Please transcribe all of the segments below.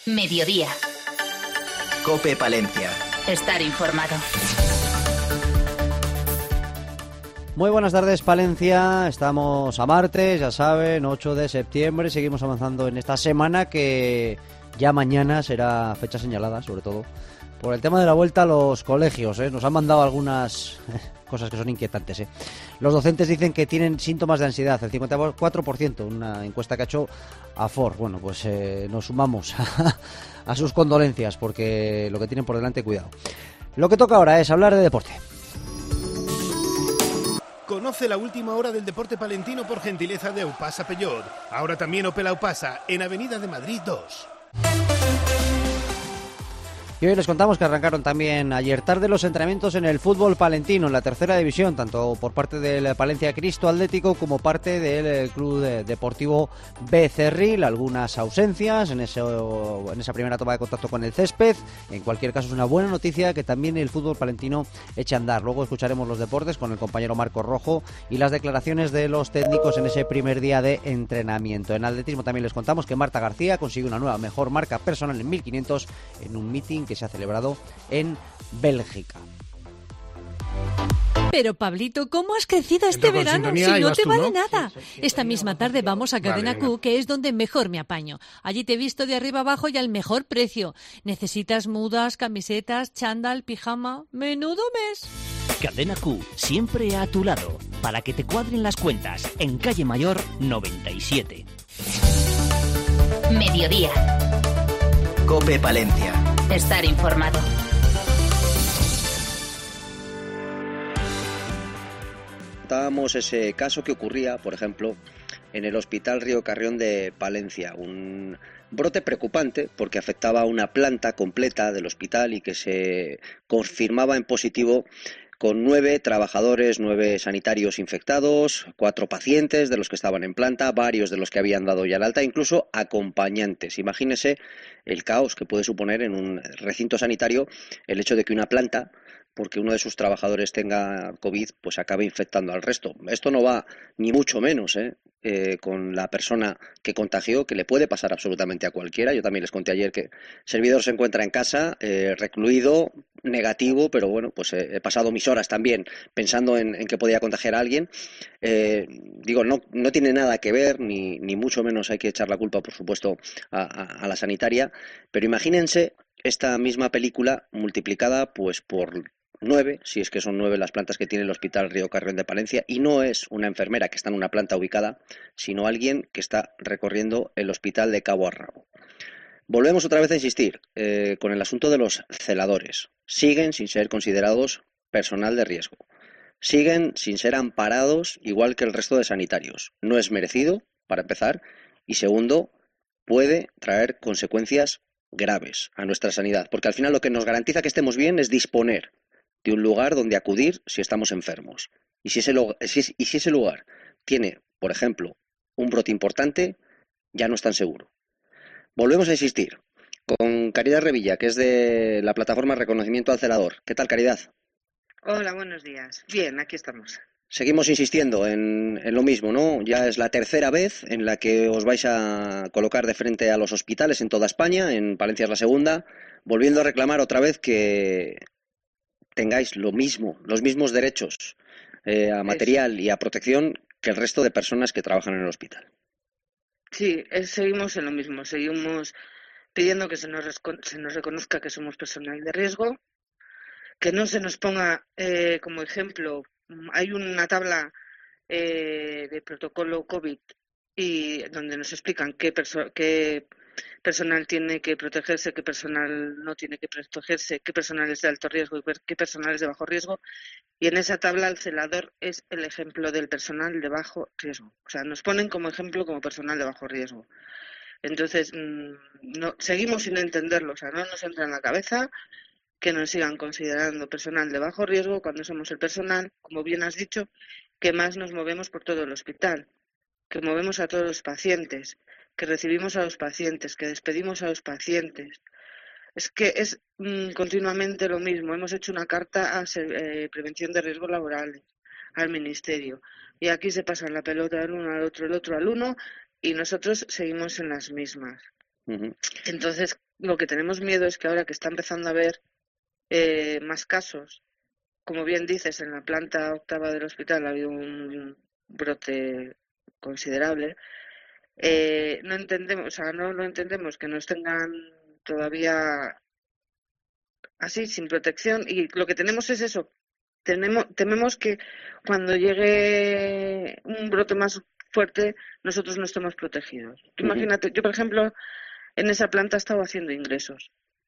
Mediodía. COPE Palencia. Estar informado. Muy buenas tardes, Palencia. Estamos a martes, ya saben, 8 de septiembre. Seguimos avanzando en esta semana que ya mañana será fecha señalada, sobre todo por el tema de la vuelta a los colegios. Nos han mandado algunas cosas que son inquietantes. Los docentes dicen que tienen síntomas de ansiedad, el 54%, una encuesta que ha hecho AFOR. Bueno, pues nos sumamos a sus condolencias, porque lo que tienen por delante, cuidado. Lo que toca ahora es hablar de deporte. Conoce la última hora del deporte palentino por gentileza de Aupasa Peugeot. Ahora también Opel Aupasa, en Avenida de Madrid 2. Y hoy les contamos que arrancaron también ayer tarde los entrenamientos en el fútbol palentino, en la tercera división, tanto por parte del Palencia Cristo Atlético como parte del Club Deportivo Becerril. Algunas ausencias en esa primera toma de contacto con el césped. En cualquier caso, es una buena noticia que también el fútbol palentino eche a andar. Luego escucharemos los deportes con el compañero Marco Rojo y las declaraciones de los técnicos en ese primer día de entrenamiento. En atletismo también les contamos que Marta García consiguió una nueva mejor marca personal en 1500 en un meeting que se ha celebrado en Bélgica. Pero Pablito, ¿cómo has crecido este verano? Si no te vale nada. Esta misma tarde vamos a Cadena Q, que es donde mejor me apaño. Allí te he visto de arriba abajo y al mejor precio. ¿Necesitas mudas, camisetas, chándal, pijama? ¡Menudo mes! Cadena Q, siempre a tu lado, para que te cuadren las cuentas, en Calle Mayor 97. Mediodía. COPE Palencia. Estar informado. Contábamos ese caso que ocurría, por ejemplo, en el Hospital Río Carrión de Palencia, un brote preocupante porque afectaba a una planta completa del hospital y que se confirmaba en positivo con 9 trabajadores, 9 sanitarios infectados, 4 pacientes de los que estaban en planta, varios de los que habían dado ya el alta, incluso acompañantes. Imagínese el caos que puede suponer en un recinto sanitario el hecho de que una planta, porque uno de sus trabajadores tenga COVID, pues acabe infectando al resto. Esto no va ni mucho menos con la persona que contagió, que le puede pasar absolutamente a cualquiera. Yo también les conté ayer que el servidor se encuentra en casa, recluido, negativo, pero bueno, pues he pasado mis horas también pensando en que podía contagiar a alguien. No tiene nada que ver, ni mucho menos hay que echar la culpa, por supuesto, a la sanitaria, pero imagínense esta misma película multiplicada pues por 9, si es que son 9 las plantas que tiene el Hospital Río Carrión de Palencia, y no es una enfermera que está en una planta ubicada, sino alguien que está recorriendo el hospital de cabo a rabo. Volvemos otra vez a insistir con el asunto de los celadores. Siguen sin ser considerados personal de riesgo. Siguen sin ser amparados igual que el resto de sanitarios. No es merecido, para empezar, y segundo, puede traer consecuencias graves a nuestra sanidad, porque al final lo que nos garantiza que estemos bien es disponer de un lugar donde acudir si estamos enfermos. Y si ese lugar tiene, por ejemplo, un brote importante, ya no es tan seguro. Volvemos a insistir con Caridad Revilla, que es de la plataforma Reconocimiento al Celador. ¿Qué tal, Caridad? Hola, buenos días. Bien, aquí estamos. Seguimos insistiendo en lo mismo, ¿no? Ya es la tercera vez en la que os vais a colocar de frente a los hospitales en toda España, en Palencia es la segunda, volviendo a reclamar otra vez que tengáis los mismos derechos a material y a protección que el resto de personas que trabajan en el hospital. Sí, seguimos en lo mismo, seguimos pidiendo que se nos reconozca que somos personal de riesgo, que no se nos ponga como ejemplo. Hay una tabla de protocolo COVID y donde nos explican qué personal tiene que protegerse, qué personal no tiene que protegerse, qué personal es de alto riesgo y qué personal es de bajo riesgo. Y en esa tabla el celador es el ejemplo del personal de bajo riesgo. O sea, nos ponen como ejemplo como personal de bajo riesgo. Entonces, seguimos sin entenderlo. O sea, no nos entra en la cabeza que nos sigan considerando personal de bajo riesgo cuando somos el personal, como bien has dicho, que más nos movemos por todo el hospital, que movemos a todos los pacientes, que recibimos a los pacientes, que despedimos a los pacientes. Es que es continuamente lo mismo. Hemos hecho una carta a prevención de riesgos laborales al Ministerio y aquí se pasan la pelota del uno al otro, el otro al uno y nosotros seguimos en las mismas. Uh-huh. Entonces, lo que tenemos miedo es que ahora que está empezando a haber más casos, como bien dices, en la planta octava del hospital ha habido un brote considerable, no entendemos que nos tengan todavía así, sin protección, y lo que tenemos es eso. Tememos que cuando llegue un brote más fuerte, nosotros no estemos protegidos. Imagínate, yo por ejemplo, en esa planta he estado haciendo ingresos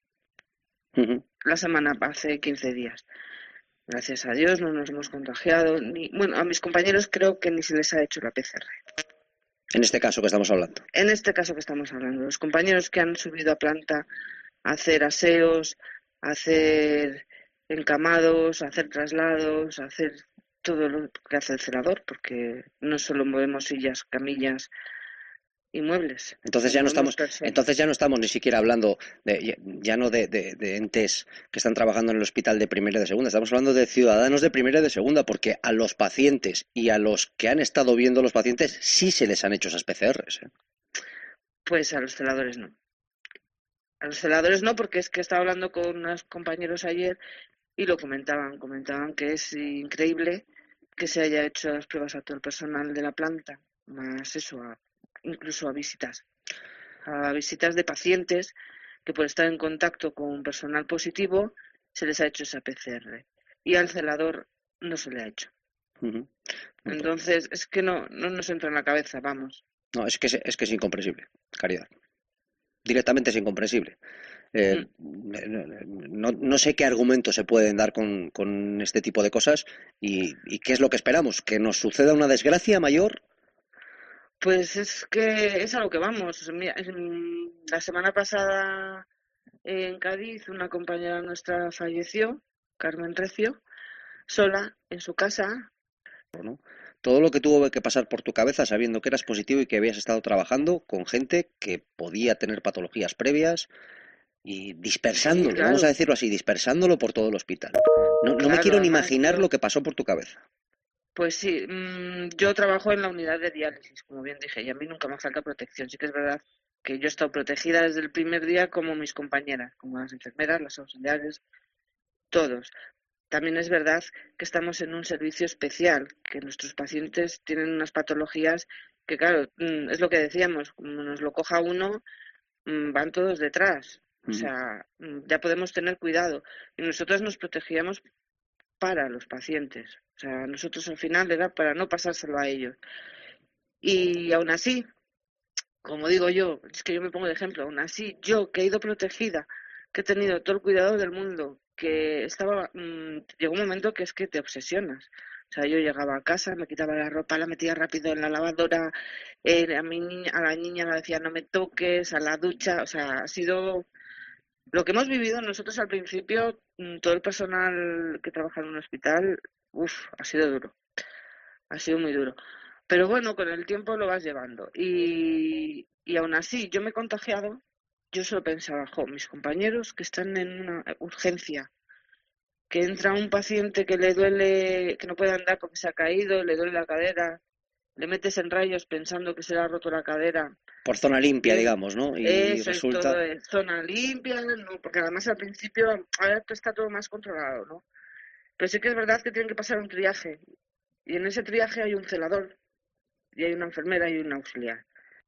la semana, hace 15 días. Gracias a Dios no nos hemos contagiado. A mis compañeros creo que ni se les ha hecho la PCR. En este caso que estamos hablando. En este caso que estamos hablando. Los compañeros que han subido a planta a hacer aseos, a hacer encamados, a hacer traslados, a hacer todo lo que hace el celador, porque no solo movemos sillas, camillas y muebles. Entonces ya no estamos ni siquiera hablando de entes que están trabajando en el hospital de primera y de segunda, estamos hablando de ciudadanos de primera y de segunda, porque a los pacientes y a los que han estado viendo los pacientes sí se les han hecho esas PCRs. Pues a los celadores no. A los celadores no, porque es que estaba hablando con unos compañeros ayer y lo comentaban que es increíble que se haya hecho las pruebas a todo el personal de la planta, más eso, incluso a visitas de pacientes que por estar en contacto con personal positivo se les ha hecho esa PCR y al celador no se le ha hecho. Entonces es que no nos entra en la cabeza, vamos. No, es que es incomprensible, Caridad. Directamente es incomprensible. No sé qué argumentos se pueden dar con este tipo de cosas y qué es lo que esperamos, que nos suceda una desgracia mayor. Pues es que es a lo que vamos. Mira, la semana pasada en Cádiz una compañera nuestra falleció, Carmen Recio, sola en su casa. Bueno, todo lo que tuvo que pasar por tu cabeza sabiendo que eras positivo y que habías estado trabajando con gente que podía tener patologías previas y dispersándolo, claro. Vamos a decirlo así, dispersándolo por todo el hospital. No me quiero ni imaginar lo que pasó por tu cabeza. Pues sí, yo trabajo en la unidad de diálisis, como bien dije, y a mí nunca me falta protección. Sí que es verdad que yo he estado protegida desde el primer día como mis compañeras, como las enfermeras, las auxiliares, todos. También es verdad que estamos en un servicio especial, que nuestros pacientes tienen unas patologías que, claro, es lo que decíamos, como nos lo coja uno, van todos detrás. O sea, ya podemos tener cuidado. Y nosotros nos protegíamos para los pacientes. O sea, nosotros al final era para no pasárselo a ellos. Y aún así, como digo yo, es que yo me pongo de ejemplo, aún así, yo que he ido protegida, que he tenido todo el cuidado del mundo, que estaba, llegó un momento que es que te obsesionas. O sea, yo llegaba a casa, me quitaba la ropa, la metía rápido en la lavadora, a la niña le decía no me toques, a la ducha, o sea, ha sido lo que hemos vivido nosotros al principio, todo el personal que trabaja en un hospital, ha sido duro, ha sido muy duro. Pero bueno, con el tiempo lo vas llevando. Y aún así, yo me he contagiado, yo solo pensaba, mis compañeros que están en una urgencia, que entra un paciente que le duele, que no puede andar porque se ha caído, le duele la cadera, le metes en rayos pensando que se le ha roto la cadera. Por zona limpia, digamos, ¿no? Y eso resulta... es todo, zona limpia, no, porque además al principio, ahora está todo más controlado, ¿no? Pero sí que es verdad que tienen que pasar un triaje, y en ese triaje hay un celador, y hay una enfermera y un auxiliar.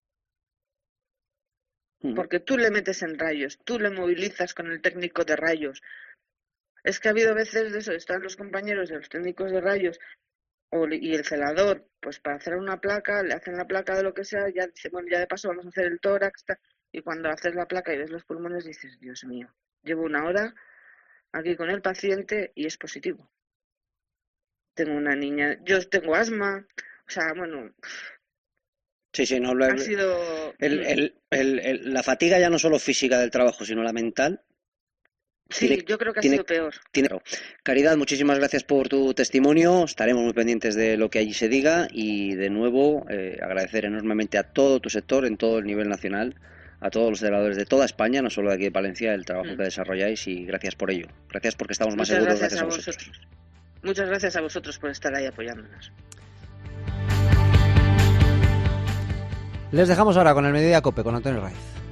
Porque tú le metes en rayos, tú le movilizas con el técnico de rayos. Es que ha habido veces de eso, están los compañeros de los técnicos de rayos y el celador, pues para hacer una placa, le hacen la placa de lo que sea, ya dice, bueno, ya de paso vamos a hacer el tórax, y cuando haces la placa y ves los pulmones dices, Dios mío, llevo una hora aquí con el paciente y es positivo. Tengo una niña, yo tengo asma, o sea, bueno... Sí, no, ha sido... la fatiga ya no solo física del trabajo, sino la mental. Sí, yo creo que ha sido peor. Caridad, muchísimas gracias por tu testimonio. Estaremos muy pendientes de lo que allí se diga y de nuevo agradecer enormemente a todo tu sector en todo el nivel nacional, a todos los celadores de toda España, no solo de aquí de Palencia, el trabajo que desarrolláis y gracias por ello. Gracias porque estamos más seguros gracias a vosotros. Muchas gracias a vosotros por estar ahí apoyándonos. Les dejamos ahora con el Mediodía Cope, con Antonio Raiz.